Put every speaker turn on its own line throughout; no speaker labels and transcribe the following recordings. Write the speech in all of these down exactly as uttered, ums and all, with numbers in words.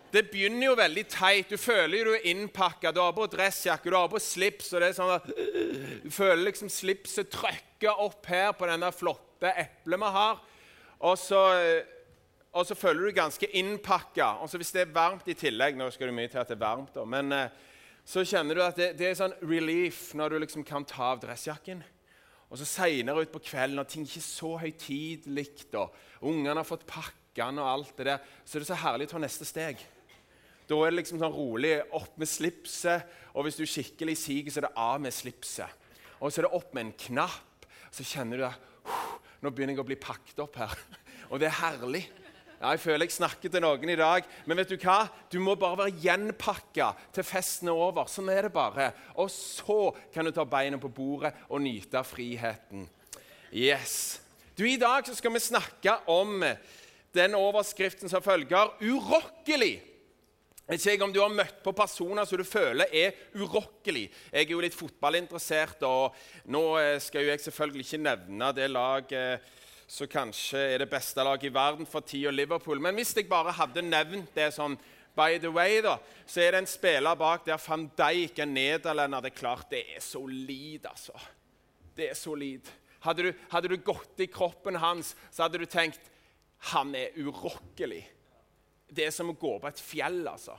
det begynner jo veldig teit. Du føler jo du er innpakket, du har på dressjakke, du har på slips, og det er sånn at du føler liksom slipset trykker opp her på denne flotte eplet vi har, og så, og så føler du ganske innpakket. Og så hvis det er varmt i tillegg, nå skal du mye til at det er varmt da, men så kjenner du at det, det er sånn relief når du liksom kan ta av dressjakken. Og så senere ut på kvelden, når ting ikke er så høytidelig, og ungene har fått pakkene og alt det der, så er det så herlig å ta neste steg. Da er det liksom sånn rolig opp med slipset, og hvis du er skikkelig siger, så er det av med slipset. Og så er det opp med en knapp, så kjenner du at nå begynner jeg å bli pakket opp her. Og det er herlig. Ja, jeg føler jeg snakker til noen i dag, men vet du hva? Du må bare være gjenpakket til festen er over. Sånn er det bare. Og så kan du ta beina på bordet og nyte friheten. Yes. Du, i dag så skal vi snakke om den overskriften som følger urokkelig. Jeg vet ikke om du har møtt på personer som du føler er urokkelig. Jeg er jo litt fotballinteressert, og nå skal jo jeg selvfølgelig ikke nevne det laget så kanskje er det beste laget i verden for tid og Liverpool. Men hvis jeg bare hadde nevnt det sånn, by the way da, så er det en spiller bak der Van Dijk, en nederlender, det er klart det er solid, altså. Det er solid. Hadde du, hadde du gått i kroppen hans, så hadde du tenkt, han er urokkelig. Det er som å gå på et fjell, altså.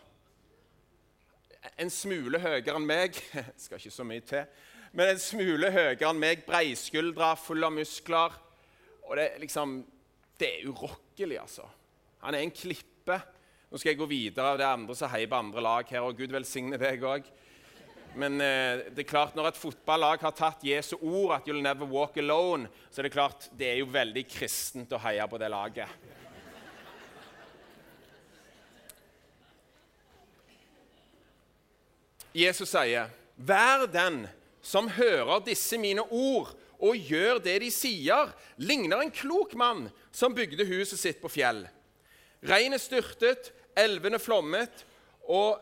En smule høyere enn meg, skal ikke så mye til, men en smule høyere enn meg, breiskuldre, full av muskler, og det, liksom, det er urokkelig, altså. Han er en klippe. Nå skal jeg gå videre av det andre som heier på andre lag her, og Gud velsigne deg også. Men eh, det er klart, når et fotballag har tatt Jesu ord, at you'll never walk alone, så er det klart, det er jo veldig kristent å heie på det laget. Jesus sier, «Vær den som hører disse mine ord, og gjør det de sier, ligner en klok mann som bygde huset sitt på fjell. Regnet styrtet, elvene flommet, og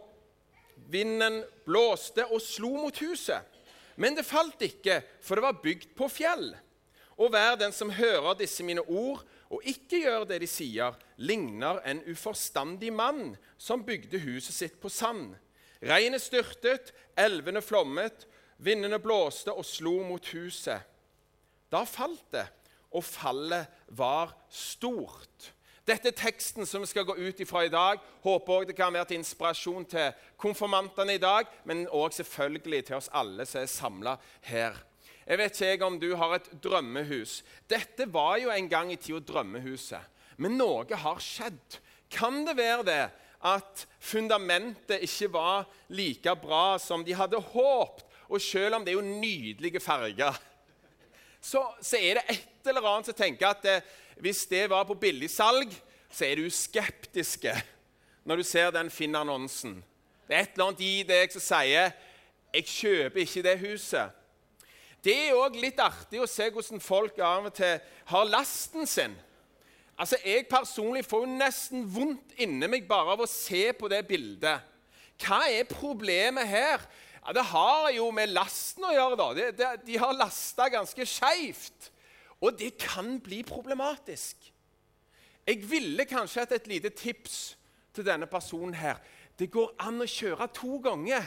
vinden blåste og slo mot huset. Men det falt ikke, for det var bygd på fjell. Og hver den som hører disse mine ord, og ikke gjør det de sier, ligner en uforstandig mann som bygde huset sitt på sand. Regnet styrtet, elvene flommet, vindene blåste og slo mot huset. Da falt det, og fallet var stort. Dette er teksten som vi skal gå ut ifra i dag. Håper også det kan være til inspirasjon til konfirmantene i dag, men også selvfølgelig til oss alle som er samlet her. Jeg vet ikke om du har et drømmehus. Dette var jo en gang i tiden drømmehuset, men noe har skjedd. Kan det være det at fundamentet ikke var like bra som de hadde håpet, og selv om det er jo nydelige farger, Så, så er det et eller annet som tenker at eh, hvis det var på billig salg, så er du skeptiske når du ser den Finn-annonsen. Det er et eller annet i deg som sier, jeg kjøper ikke det huset. Det er også litt artig å se hvordan folk av og til har lasten sin. Altså, jeg personlig får jo nesten vondt inne meg bare av å se på det bildet. Hva er problemet her? Ja, det har jo med lasten å gjøre da. De, de, de har lastet ganske skjevt, og det kan bli problematisk. Jeg ville kanskje hatt et lite tips til denne personen her. Det går an å kjøre to ganger.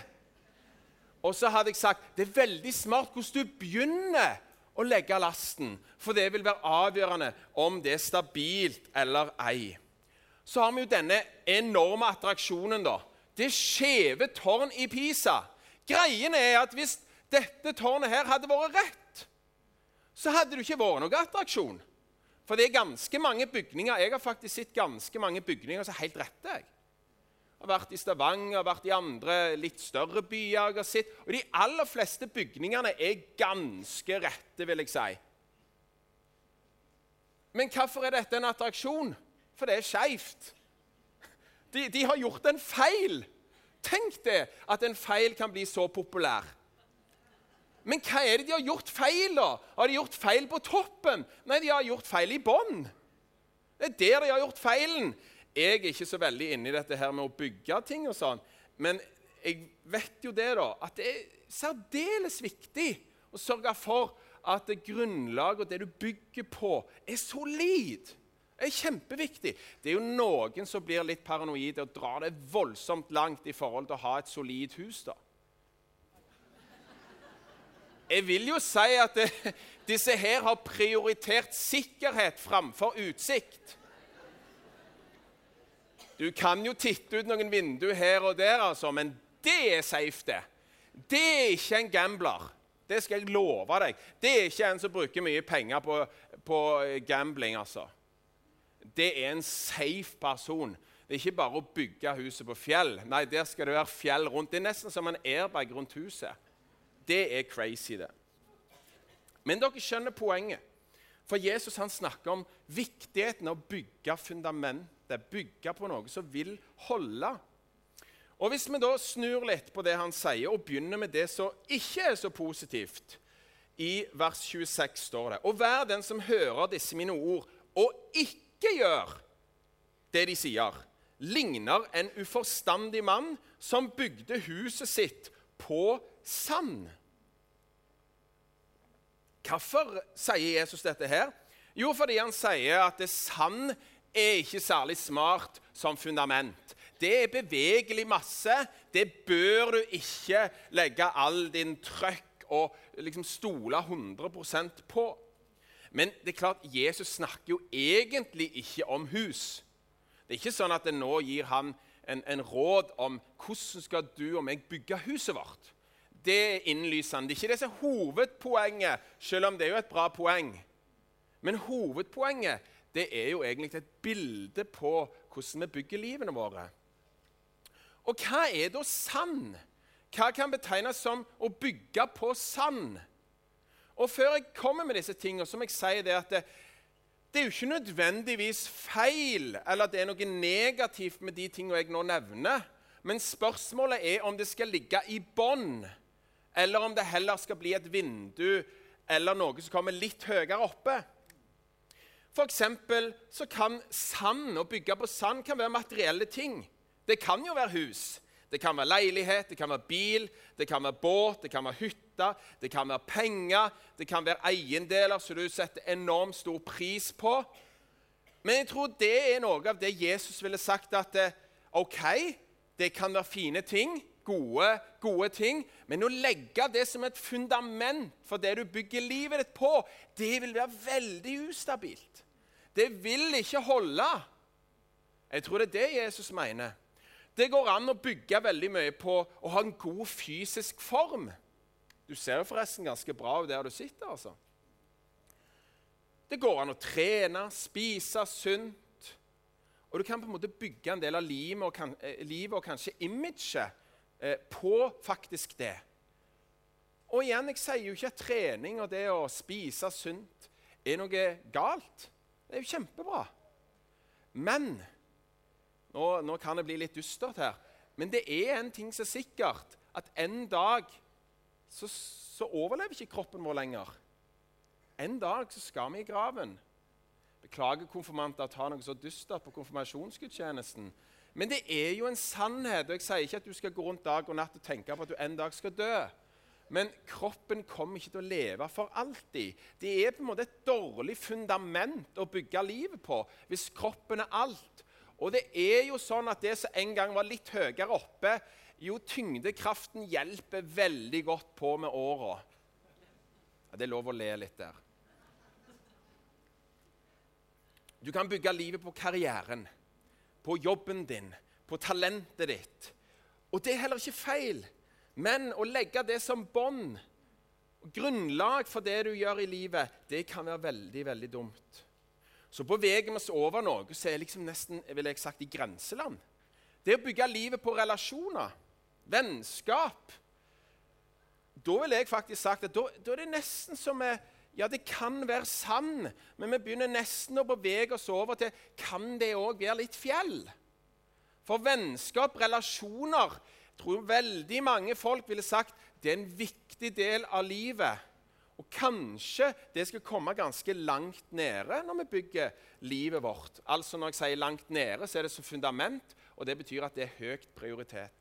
Og så hadde jeg sagt, det er veldig smart hvordan du begynner å legge lasten, for det vil være avgjørende om det er stabilt eller ei. Så har vi jo denne enorme attraksjonen da. Det skjeve tårn i Pisa. Greien er at hvis dette tårnet her hadde vært rett, så hadde det ikke vært noen attraksjon. For det er ganske mange bygninger. Jeg har faktisk sett ganske mange bygninger som er helt rette. Jeg har vært i Stavanger, har vært i andre litt større byer jeg har sett, og de aller fleste bygningene er ganske rette, vil jeg si. Men hvorfor er dette en attraksjon? For det er skjevt. De, de har gjort en feil. Tenk det, at en feil kan bli så populær. Men hva er det de har gjort feil da? Har de gjort feil på toppen? Nei, de har gjort feil i bånd. Det er der de har gjort feilen. Jeg er ikke så veldig inne i dette her med å bygge ting og sånn, men jeg vet jo det da, at det er særdeles viktig å sørge for at det grunnlaget og det du bygger på er solid. Det er kjempeviktig. Det er jo noen som blir litt paranoide og drar det voldsomt langt i forhold til å ha et solid hus da. Jeg vil jo si at det, disse her har prioritert sikkerhet framfor utsikt. Du kan jo titte ut noen vinduer her og der, altså, men det er safe det. Det er ikke en gambler. Det skal jeg love deg. Det er ikke en som bruker mye penger på, på gambling, altså. Det er en safe person. Det er ikke bare å bygge huset på fjell. Nei, der skal det være fjell rundt. Det er nesten som en airbag rundt huset. Det er crazy, det. Men dere skjønner poenget. For Jesus han snakker om viktigheten av å bygge fundamentet, bygge på noe som vil holde. Og hvis vi da snur litt på det han sier, og begynner med det som ikke er så positivt, i vers tjueseks står det, «Og vær den som hører disse mine ord, og ikke gjør det de sier, ligner en uforstandig mann som bygde huset sitt på sand.» Hvorfor sier Jesus dette her? Jo, fordi han sier at det sand er ikke særlig smart som fundament. Det er bevegelig masse. Det bør du ikke legge all din trøkk og liksom stole hundre prosent på. Men det er klart, Jesus snakker jo egentlig ikke om hus. Det er ikke sånn at det nå gir han en, en råd om hvordan skal du og meg bygge huset vårt. Det er innlysende. Det er ikke det som er hovedpoenget, selv om det er jo et bra poeng. Men hovedpoenget, det er jo egentlig et bilde på hvordan vi bygger livene våre. Og hva er da sand? Hva kan betegnes som å bygge på sand? Og før jeg kommer med disse tingene, så må jeg si det at det, det er jo ikke nødvendigvis feil, eller at det er noe negativt med de tingene jeg nå nevner. Men spørsmålet er om det skal ligge i bånd, eller om det heller skal bli et vindu, eller noe som kommer litt høyere oppe. For eksempel så kan sand, å bygge på sand, kan være materielle ting. Det kan jo være hus. Det kan være leilighet, det kan være bil, det kan være båt, det kan være hytte, det kan være penger, det kan være eiendeler som du setter enormt stor pris på. Men jeg tror det er noe av det Jesus ville sagt at ok, det kan være fine ting, Gode, gode ting, men å legge det som et fundament for det du bygger livet ditt på, det vil være veldig ustabilt. Det vil ikke holde. Jeg tror det er det Jesus mener. Det går an å bygge veldig mye på å ha en god fysisk form. Du ser jo forresten ganske bra ut der du sitter, altså. Det går an å trene, spise sunt, og du kan på en måte bygge en del av livet og, kan, eh, livet og kanskje imaget på faktisk det. Og igjen, jeg sier jo ikke at trening og det å spise sunt er noe galt. Det er jo kjempebra. Men, nå, nå kan det bli litt dystert her, men det er en ting som er sikkert, at en dag så, så overlever ikke kroppen vår lenger. En dag så skal vi i graven. Beklager konfirmanter å ta noe så dystert på konfirmasjonsgudstjenesten. Men det er jo en sannhet, og jeg sier ikke at du skal gå rundt dag og natt og tenke på at du en dag skal dø. Men kroppen kommer ikke til å leve for alltid. Det er på en måte et dårlig fundament å bygge livet på, hvis kroppen er alt. Og det er jo sånn at det som en gang var litt høyere oppe, jo tyngdekraften hjelper veldig godt på med årene. Ja, det er lov å le litt der. Du kan bygge livet på karrieren, på jobben din, på talentet ditt. Og det er heller ikke feil, men å legge det som bånd, grunnlag for det du gjør i livet, det kan være veldig, veldig dumt. Så beveger vi oss over noe, så er det liksom nesten, vil jeg sagt, i grenseland. Det å bygge livet på relasjoner, vennskap, da vil jeg faktisk sagt at da, da er det nesten som er, ja, det kan være sann, men vi begynner nesten å bevege oss over til, kan det også være litt fjell? For vennskap, relasjoner, jeg tror veldig mange folk ville sagt, det er en viktig del av livet. Og kanskje det skal komme ganske langt nede når vi bygger livet vårt. Altså når jeg sier langt nede, så er det som fundament, og det betyr at det er høyt prioritet.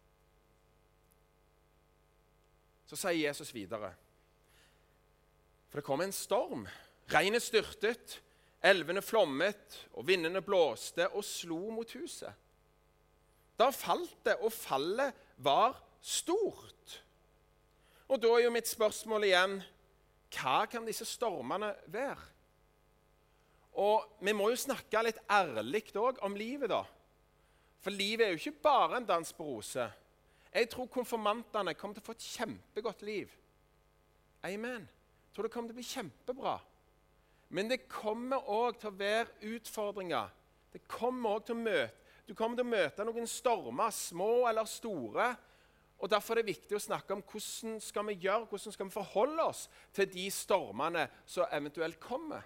Så sier Jesus videre, For det kom en storm. Regnet styrtet, elvene flommet, og vindene blåste og slo mot huset. Da falt det, og fallet var stort. Og da er jo mitt spørsmål igjen, hva kan disse stormene være? Og vi må jo snakke litt ærlig også om livet da. For livet er jo ikke bare en dans på rose. Jeg tror konfirmantene kommer til å få et kjempegodt liv. Amen. Jeg tror det kommer til å bli kjempebra. Men det kommer også til å være utfordringer. Det kommer også til å møte. Du kommer til å møte noen stormer, små eller store. Og derfor er det viktig å snakke om hvordan skal vi gjøre, hvordan skal vi forholde oss til de stormene som eventuelt kommer.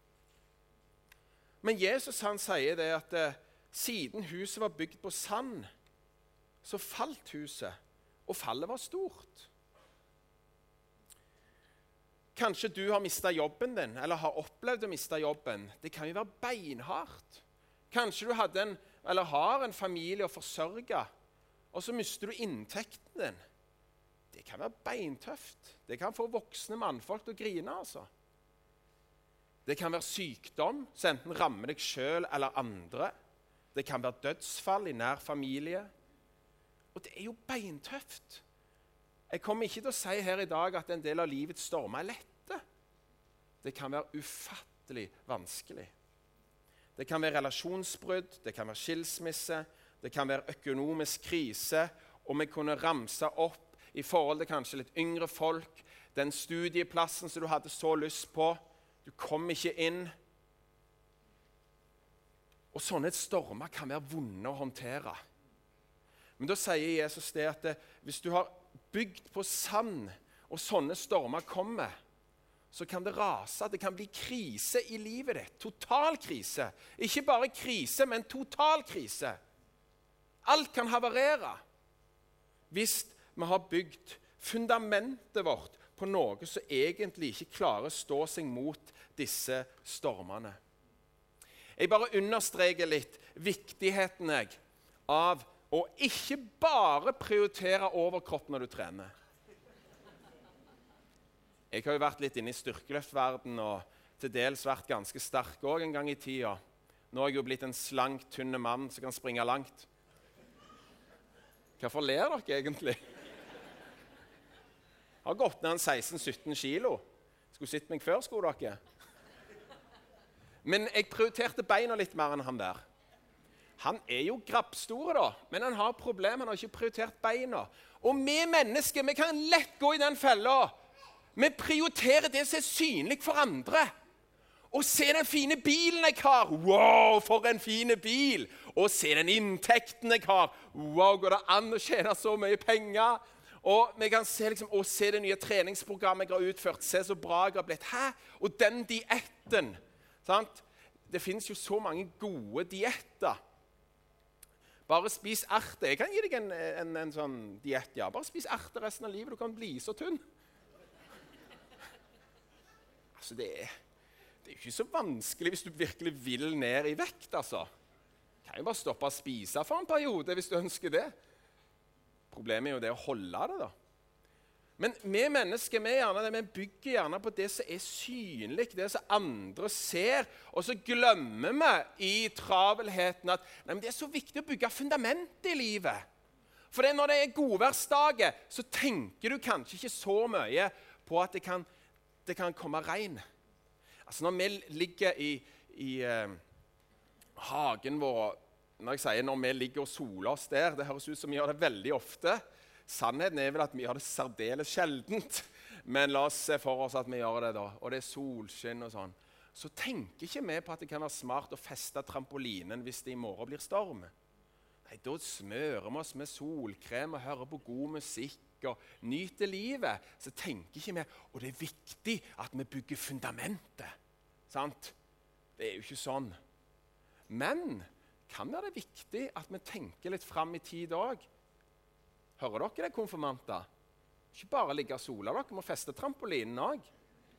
Men Jesus han sier det at eh, siden huset var bygd på sand, så falt huset, og fallet var stort. Kanskje du har mistet jobben din, eller har opplevd å miste jobben. Det kan jo være beinhardt. Kanskje du hadde en, eller har en familie å forsørge, og så mister du inntekten din. Det kan være beintøft. Det kan få voksne mannfolk til å grine, altså. Det kan være sykdom, som enten rammer deg selv eller andre. Det kan være dødsfall i nær familie. Og det er jo beintøft. Jeg kommer ikke til å si her i dag at en del av livets stormer er lette. Det kan være ufattelig vanskelig. Det kan være relasjonsbrudd, det kan være skilsmisse, det kan være økonomisk krise, og vi kunne ramse opp i forhold til kanskje litt yngre folk, den studieplassen som du hadde så lyst på, du kom ikke inn. Og sånne stormer kan være vonde å håndtere. Men da sier Jesus det at det, hvis du har bygd på sand, og sånne stormer kommer, så kan det rase, det kan bli krise i livet ditt. Total krise. Ikke bare krise, men total krise. Alt kan havarere hvis vi har bygd fundamentet vårt på noe som egentlig ikke klarer å stå seg mot disse stormene. Jeg bare understreker litt viktigheten jeg, av å ikke bare prioritere overkropp når du trener. Jeg har jo vært litt inne i styrkeløftverden og til dels vært ganske sterk også en gang i tida. Nå er jeg jo blitt en slank, tynne mann som kan springe langt. Hvorfor ler dere egentlig? Jeg har gått ned en seksten sytten kilo. Skulle sett meg før, skulle dere. Men jeg prioriterte beina litt mer enn han der. Han er jo grabbstor da, men han har problemer, han har ikke prioritert beina. Og vi mennesker, vi kan lett gå i den fella. Vi prioriterer det som er synlig for andre. Og se den fine bilen jeg har. Wow, for en fine bil. Og se den inntekten jeg har. Wow, går det an å tjene så mye penger? Og vi kan se, liksom, å, se det nye treningsprogrammet jeg har utført. Se så bra jeg har blitt. Hæ? Og den dietten. Sant? Det finnes jo så mange gode dietter. Bare spis erte. Jeg kan gi deg en, en, en sånn diett, ja. Bare spis erte resten av livet. Du kan bli så tynn. Altså, det er, det er jo ikke så vanskelig hvis du virkelig vil ned i vekt, altså. Du kan jo bare stoppe å spise for en periode hvis du ønsker det. Problemet er jo det å holde det, da. Men vi mennesker, vi, gjerne, vi bygger gjerne på det som er synlig, det som andre ser, og så glemmer vi i travelheten at nei, men det er så viktig å bygge fundament i livet. For det, når det er godværsdager, så tenker du kanskje ikke så mye på at det kan, det kan komme regn. Altså når vi ligger i, i eh, hagen vår, når jeg sier når vi ligger og soler oss der, det høres ut som vi gjør det veldig ofte. Sannheten er vel at vi gjør det særdeles sjeldent, men la oss se for oss at vi gjør det da, og det er solskinn og sånn. Så tenker ikke vi på at det kan være smart å feste trampolinen hvis det i morgen blir storm. Nei, da smører vi oss med solkrem og hører på god musikk og nyter livet. Så tenker ikke vi, og det er viktig at vi bygger fundamentet. Sant? Det er jo ikke sånn. Men kan være det viktig at vi tenker litt frem i tid også. Hører dere det, konfirmanter? Ikke bare ligge og sole, dere må feste trampolinen også.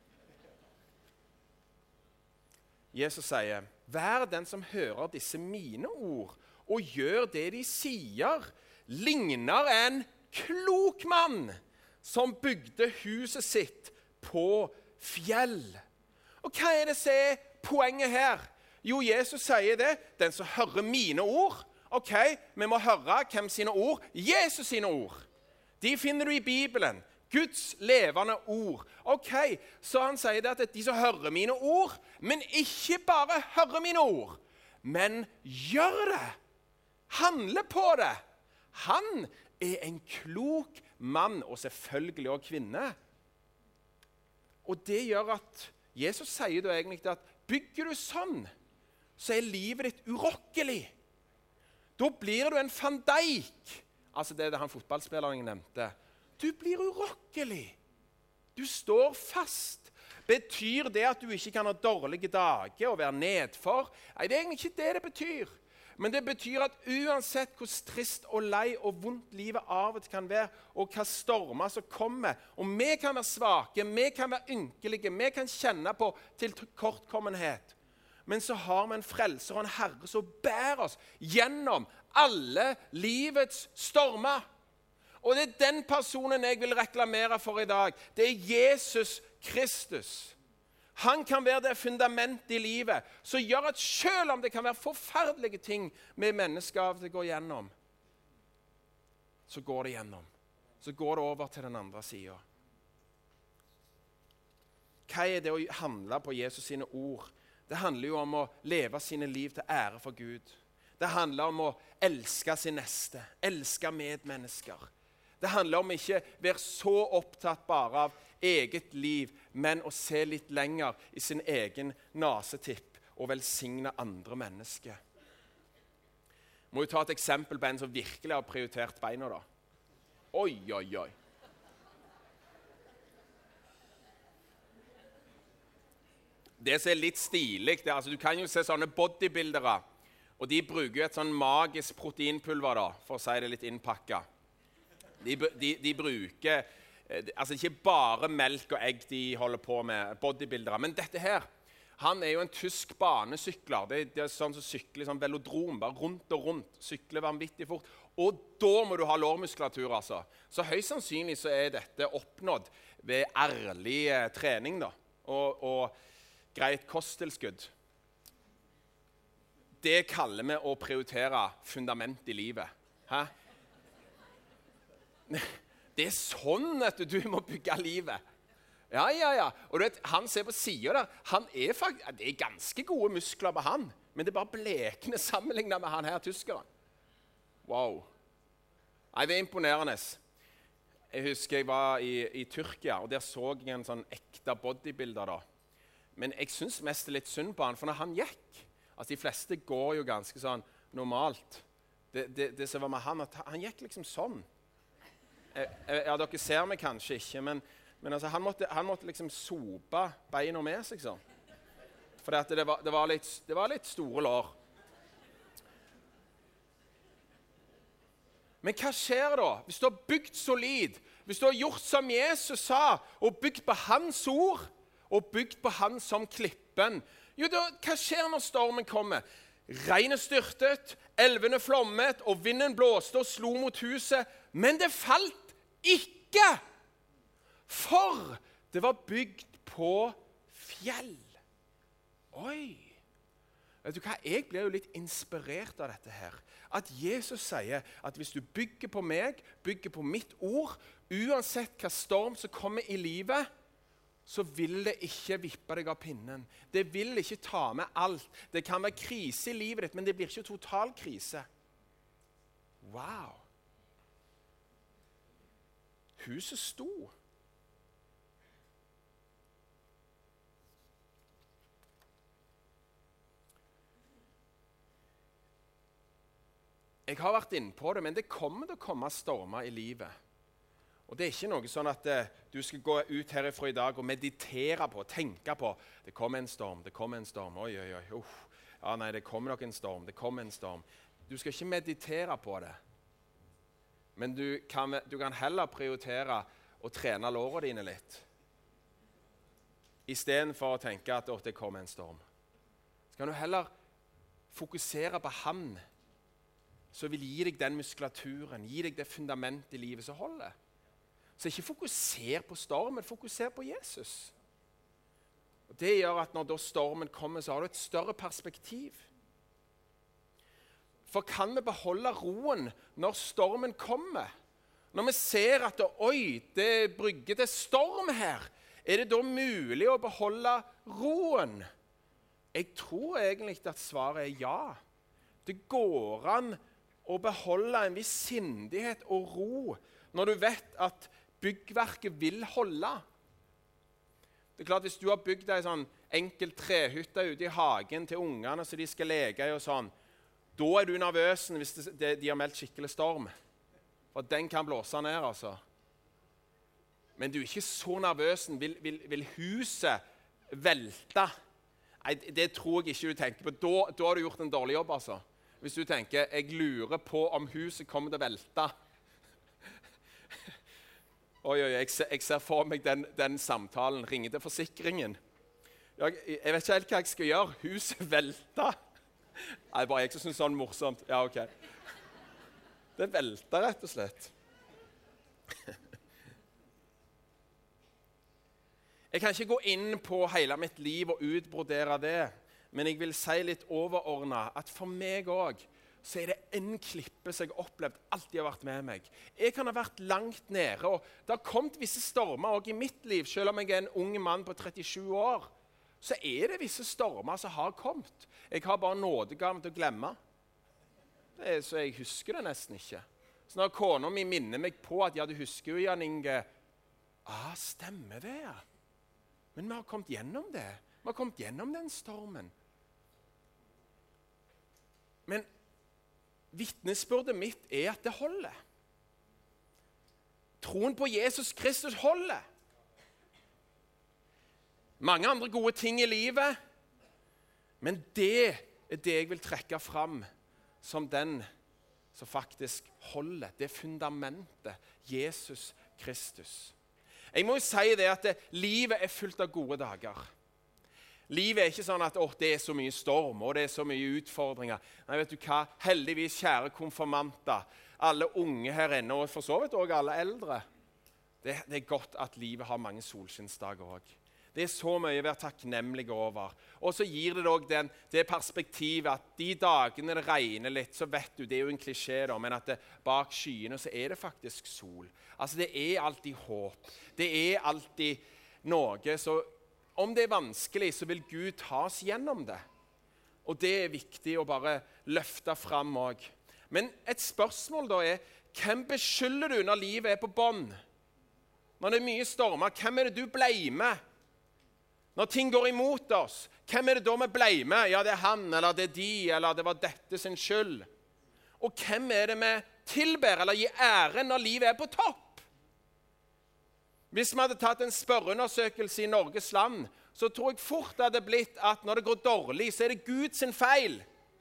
Jesus sier, «Vær den som hører disse mine ord, og gjør det de sier, ligner en klok mann som bygde huset sitt på fjell. Og hva er det som er poenget her? Jo, Jesus sier det. Den som hører mine ord. Ok, vi må høre hvem sine ord? Jesus sine ord. De finner du i Bibelen. Guds levende ord. Ok, så han sier det at de som hører mine ord, men ikke bare hører mine ord, men gjør det. Handler på det. Han er en klok mann, og selvfølgelig også kvinne. Og det gjør at Jesus sier da egentlig at bygger du sånn, så er livet ditt urokkelig. Da blir du en Van Dijk. Altså det er det han fotballspilleren nevnte. Du blir urokkelig. Du står fast. Betyr det at du ikke kan ha dårlige dager og være nedfor? Nei, det er egentlig ikke det det betyr. Men det betyr at uansett hvor trist og lei og vondt livet av og til kan være, og hva stormer som kommer, og vi kan være svake, vi kan være ynkelige, vi kan kjenne på til kortkommenhet, men så har vi en frelser og en herre som bærer oss gjennom alle livets stormer. Og det er den personen jeg vil reklamere for i dag. Det er Jesus Kristus. Han kan være det fundamentet i livet som gjør at selv om det kan være forferdelige ting med mennesker av det går gjennom, så går det gjennom. Så går det over til den andre siden. Hva er det å handle på Jesus sine ord? Det handler jo om å leve sine liv til ære for Gud. Det handler om å elske sin neste, elske medmennesker. Det handler om ikke å være så opptatt bare av eget liv, men å se litt lenger i sin egen nasetipp og velsigne andre mennesker. Må jo ta et eksempel på en som virkelig har prioritert beina da. Oi, oi, oi. Det som er litt stilig, det er, altså, du kan jo se sånne bodybuildere, og de bruker jo et sånn magisk proteinpulver da, for å si det litt innpakket. De, de, de bruker, altså ikke bare melk og egg de holder på med, bodybuildere, men dette her, han er jo en tysk banesykler. Det, det er sånn som sykler, sånn velodrom, bare rundt og rundt, sykler vanvittig fort. Og da må du ha lårmuskulatur, altså. Så høyst sannsynlig så er dette oppnådd ved ærlig eh, trening da, og, og greit kosttilskudd. Det kaller vi å prioritere fundament i livet. Hæ? Det er sånn at du må bygge livet. Ja, ja, ja. Og du vet, han ser på siden der. Han er faktisk, det er ganske gode muskler på han, men det er bare blekende sammenlignet med han her, tyskeren. Wow. Nei, det er imponerende. Jeg husker jeg var i, i Tyrkia, og der så jeg en sånn ekte bodybuilder da. Men jeg synes mest det er litt synd på han, for når han gikk, altså de fleste går jo ganske sånn normalt. Det, det, det som var med han, at han gikk liksom sånn. Ja, dere ser meg kanskje ikke, men, men altså, han, måtte, han måtte liksom sope beina med seg sånn. For det, det, var, det, var litt, det var litt store lår. Men hva skjer da? Hvis du har bygd solid, hvis du har gjort som Jesus sa, og bygd på hans ord, og bygd på han som klippen, jo da, hva skjer når stormen kommer? Regnet styrtet, elvene flommet, og vinden blåste og slo mot huset, men det falt ikke, for det var bygd på fjell. Oi! Vet du hva? Jeg blir jo litt inspirert av dette her. At Jesus sier at hvis du bygger på meg, bygger på mitt ord, uansett hva storm som kommer i livet, så vil det ikke vippe deg av pinnen. Det vil ikke ta med alt. Det kan være krise i livet ditt, men det blir ikke total krise. Wow! Huset sto. Jeg har vært inne på det, men det kommer til å komme stormer i livet. Og det er ikke noe sånn at eh, du skal gå ut herifra i dag og meditere på, tenke på, det kommer en storm, det kommer en storm, oi, oi, oi, uff. Ja, nei, det kommer nok en storm, det kommer en storm. Du skal ikke meditere på det. Men du kan, du kan heller prioritere å trene lårene dine litt. I stedet for å tenke at det kommer en storm. Så kan du heller fokusere på han, som vil gi deg den muskulaturen, gi deg det fundamentet i livet som holder. Så ikke fokuser på stormen, fokuser på Jesus. Og det gjør at når da stormen kommer, så har du et større perspektiv. For kan vi beholde roen når stormen kommer? Når vi ser at oi, det brygger til storm her, er det da mulig å beholde roen? Jeg tror egentlig at svaret er ja. Det går an å beholde en viss sindighet og ro når du vet at byggverket vil holde. Det er klart, hvis du har bygd en sånn enkel trehytte ute i hagen til ungene så de skal leke i og sånn, da er du nervøs hvis det, det, de har meldt skikkelig storm. For den kan blåse ned, altså. Men du er ikke så nervøs. Vil, vil, vil huset velte? Nei, det tror jeg ikke du tenker på. Da, da har du gjort en dårlig jobb, altså. Hvis du tenker, jeg lurer på om huset kommer til å velte. Oi, oi, jeg ser, jeg ser for meg den, den samtalen. Ringer til forsikringen. Jeg, jeg vet ikke helt hva jeg skal gjøre. Huset velter. Nei, bare jeg som synes sånn morsomt. Ja, ok. Det velter rett og slett. Jeg kan ikke gå inn på hele mitt liv og utbrodere det, men jeg vil si litt overordnet at for meg også, så er det en klippe som jeg har opplevd alltid har vært med meg. Jeg kan ha vært langt nede, og det har kommet visse stormer også i mitt liv, selv om jeg er en ung mann på trettisju år. Så er det visse stormer som har kommet. Jeg har bare nådegaven til å glemme. Det er, så jeg husker det nesten ikke. Så når kona mi minner meg på at ja, du husker jo, Jan Inge, ah, stemmer det, ja. Men vi har kommet gjennom det. Vi har kommet gjennom den stormen. Men vitnesbyrdet mitt er at det holder. Troen på Jesus Kristus holder. Mange andre gode ting i livet, men det er det jeg vil trekke fram som den som faktisk holder. Det fundamentet, Jesus Kristus. Jeg må jo si det at det, livet er fullt av gode dager. Livet er ikke sånn at oh, det er så mye storm og det er så mye utfordringer. Nei, vet du hva? Heldigvis, kjære konfirmanter, alle unge her inne, og for så vidt også alle eldre. Det, det er godt at livet har mange solskinnsdager også. Det er så mye å være takknemlig over. Og så gir det dog den, det perspektivet at de dagene det regner litt, så vet du, det er jo en klisjé da, men at det, bak skyene så er det faktisk sol. Altså det er alltid håp. Det er alltid noe, så om det er vanskelig, så vil Gud ta oss gjennom det. Og det er viktig å bare løfte fram også. Men et spørsmål da er, hvem beskylder du når livet er på bånd? Når det er mye stormer, hvem er det du bleimer? Når ting går imot oss, hvem er det da vi bleimer? Ja, det er han, eller det er de, eller det var dette sin skyld. Og hvem er det vi tilber, eller gir æren når livet er på topp? Hvis vi hadde tatt en spørreundersøkelse i Norges land, så tror jeg fort det hadde blitt at når det går dårlig, så er det Gud sin feil.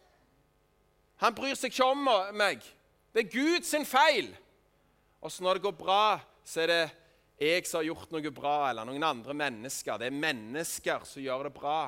Han bryr seg ikke om meg. Det er Gud sin feil. Og så når det går bra, så er det jeg som har gjort noe bra, eller noen andre mennesker. Det er mennesker som gjør det bra.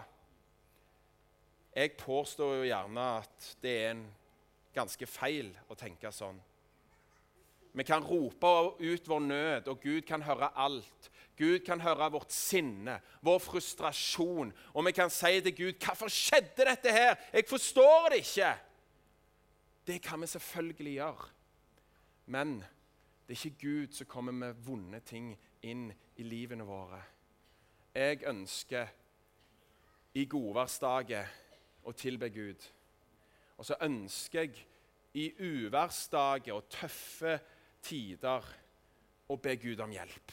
Jeg påstår jo gjerne at det er en ganske feil å tenke sånn. Vi kan rope ut vår nød, og Gud kan høre alt. Gud kan høre vårt sinne, vår frustrasjon. Og vi kan si til Gud, hvorfor skjedde dette her? Jeg forstår det ikke. Det kan vi selvfølgelig gjøre. Men det er ikke Gud som kommer med vonde ting inn i livene våre. Jeg ønsker i godværsdager å tilbe Gud. Og så ønsker jeg i uværsdager og tøffe tider å be Gud om hjelp.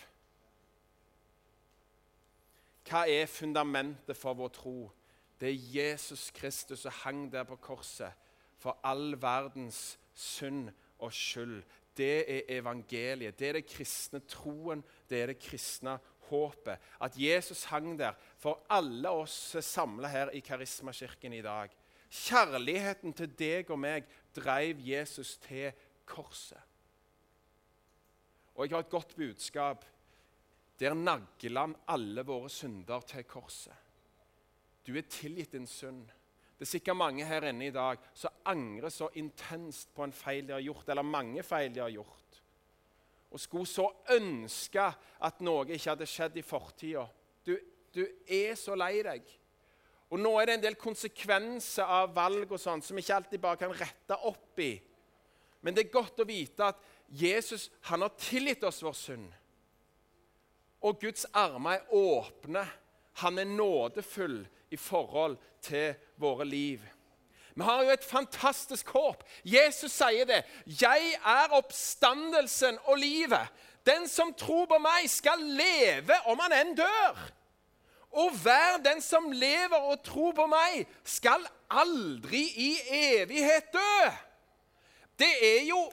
Hva er fundamentet for vår tro? Det er Jesus Kristus som hang der på korset for all verdens synd og skyld. Det er evangeliet, det er det kristne troen, det er det kristne håpet. At Jesus hang der for alle oss samlet her i Karismakirken i dag. Kjærligheten til deg og meg drev Jesus til korset. Og jeg har et godt budskap. Der nagler han alle våre synder til korset. Du er tilgitt din synd. Det er sikkert mange her inne i dag som angrer så intenst på en feil de har gjort, eller mange feil de har gjort. Og skulle så ønske at noe ikke hadde skjedd i fortiden. Du, du er så lei deg. Og nå er det en del konsekvenser av valg og sånt, som vi ikke alltid bare kan rette opp i. Men det er godt å vite at Jesus, han har tilgitt oss vår synd. Og Guds armer er åpne. Han er nådefull i forhold til våre liv. Vi har jo et fantastisk håp. Jesus sier det. Jeg er oppstandelsen og livet. Den som tror på meg skal leve om han enn dør. Og hver den som lever og tror på meg skal aldri i evighet dø. Det er jo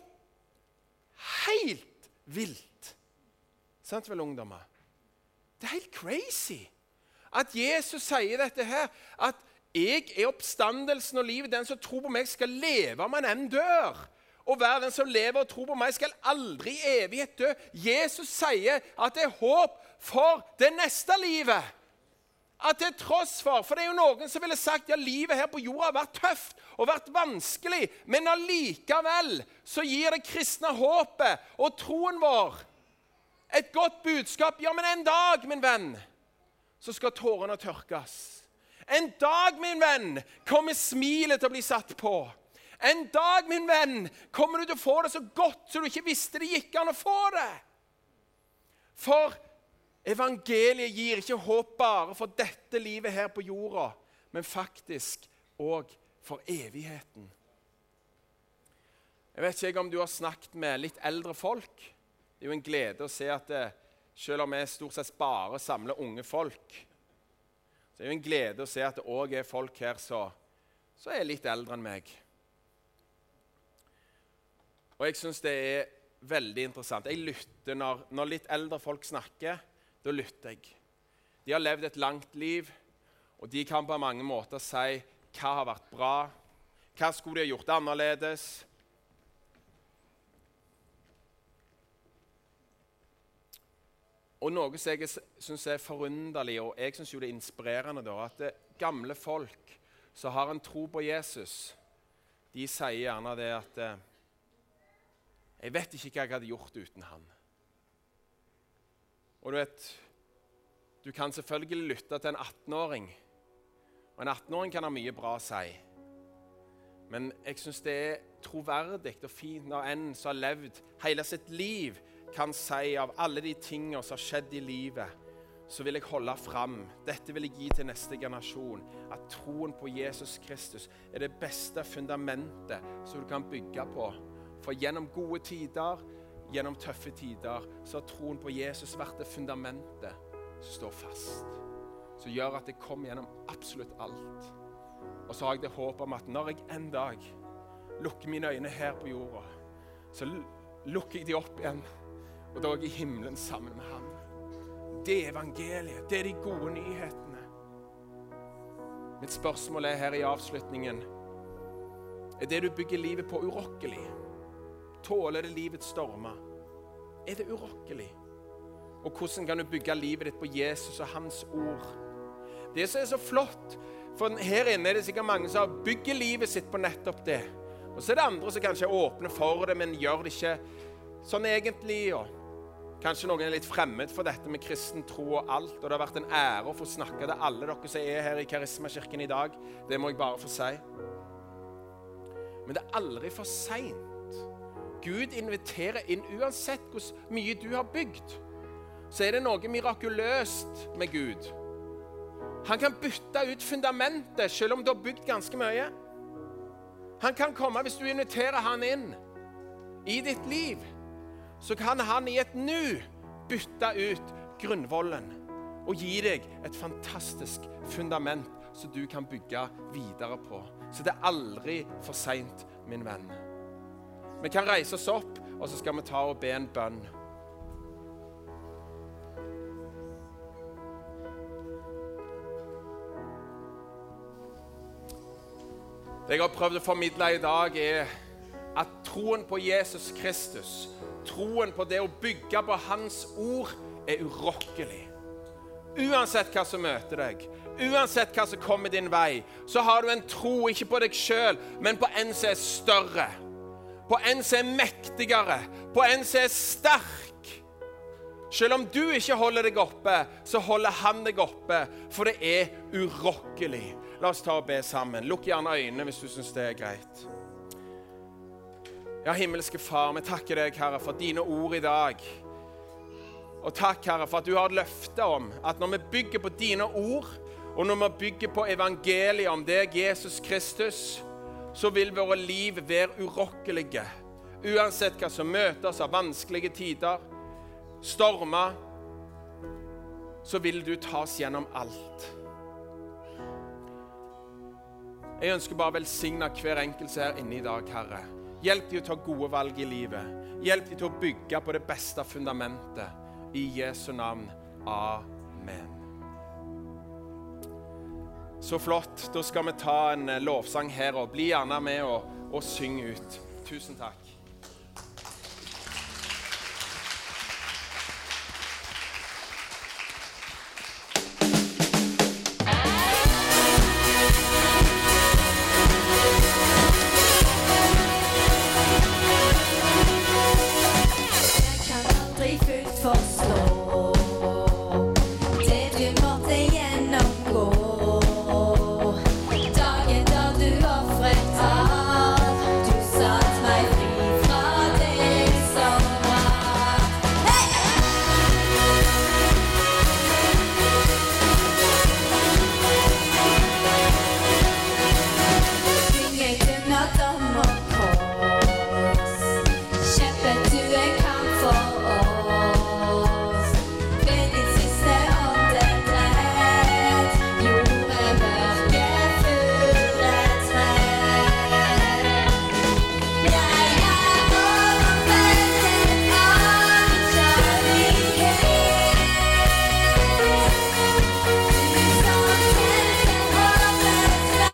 helt vilt. Sant vel, ungdommer? Det er helt crazy at Jesus sier dette her, at jeg er oppstandelsen og livet. Den som tror på meg skal leve om han enn dør. Og hver den som lever og tror på meg skal aldri i evighet dø. Jesus sier at det er håp for det neste livet. At det er tross for, for det er jo noen som ville sagt, ja, livet her på jorda har vært tøft og vært vanskelig, men allikevel så gir det kristne håpet og troen vår et godt budskap. Ja, men en dag, min venn, så skal tårene tørkes. En dag, min venn, kommer smilet til å bli satt på. En dag, min venn, kommer du til å få det så godt så du ikke visste det gikk an å få det. For evangeliet gir ikke håp bare for dette livet her på jorda, men faktisk også for evigheten. Jeg vet ikke om du har snakket med litt eldre folk. Det er jo en glede å se at det, selv om vi stort sett bare samler unge folk, så er det jo en glede å se at det også er folk her som er litt eldre enn meg. Og jeg synes det er veldig interessant. Jeg lytter når, når litt eldre folk snakker, da lytter jeg. De har levd et langt liv, og de kan på mange måter si hva har vært bra, hva skulle de ha gjort annerledes. Og noe som jeg synes er forunderlig, og jeg synes jo det er inspirerende da, at det gamle folk som har en tro på Jesus, de sier gjerne det at jeg vet ikke hva jeg hadde gjort uten han. Og du vet, du kan selvfølgelig lytte til en atten-åring, og en atten-åring kan ha mye bra å si. Men jeg synes det er troverdig og fint når en som har levd hele sitt liv kan si av alle de tingene som har skjedd i livet, så vil jeg holde frem. Dette vil jeg gi til neste generasjon. At troen på Jesus Kristus er det beste fundamentet som du kan bygge på. For gjennom gode tider, gjennom tøffe tider, så har troen på Jesus vært det fundamentet som står fast. Som gjør at det kommer gjennom absolutt alt. Og så har jeg det håp om at når jeg en dag lukker mine øyne her på jorda, så lukker jeg de opp igjen. Og da er jeg i himmelen sammen med ham. Det er evangeliet. Det er de gode nyhetene. Mitt spørsmål er her i avslutningen. Er det du bygger livet på urokkelig? Tåler det livets stormer? Er det urokkelig? Og hvordan kan du bygge livet ditt på Jesus og hans ord? Det som er så flott, for her inne er det sikkert mange som bygger livet sitt på nettopp det. Og så er det andre som kanskje er åpne for det, men gjør det ikke sånn egentlig, og kanskje noen er litt fremmed for dette med kristen tro og alt, og det har vært en ære å få snakke til alle dere som er her i Karismakirken i dag. Det må jeg bare få si. Men det er aldri for sent. Gud inviterer inn uansett hvor mye du har bygd. Så er det noe mirakuløst med Gud. Han kan bytte ut fundamentet selv om du har bygd ganske mye. Han kan komme hvis du inviterer han inn i ditt liv. Så kan han i et nu bytte ut grunnvollen og gi deg et fantastisk fundament som du kan bygge videre på. Så det er aldri for sent, min venn. Vi kan reise oss opp, og så skal vi ta og be en bønn. Det jeg har prøvd å formidle i dag er at troen på Jesus Kristus, troen på det å bygge på hans ord, er urokkelig. Uansett hva som møter deg, uansett hva som kommer din vei, så har du en tro ikke på deg selv, men på en som er større, på en som er mektigere, på en som er sterk. Selv om du ikke holder deg oppe, så holder han deg oppe, for det er urokkelig. La oss ta og be sammen. Lukk gjerne øynene hvis du synes det er greit. Ja, himmelske far, vi takker deg, Herre, for dine ord i dag. Og takk, Herre, for at du har et løfte om at når vi bygger på dine ord, og når vi bygger på evangeliet om deg, Jesus Kristus, så vil våre liv være urokkelige. Uansett hva som møter oss av vanskelige tider, stormer, så vil du ta oss gjennom alt. Jeg ønsker bare å velsigne hver enkelt her inne i dag, Herre. Hjelp de å ta gode valg i livet. Hjelp de til å bygge på det beste fundamentet. I Jesu navn. Amen. Så flott. Da skal vi ta en lovsang her, og bli gjerne med og, og synge ut. Tusen takk.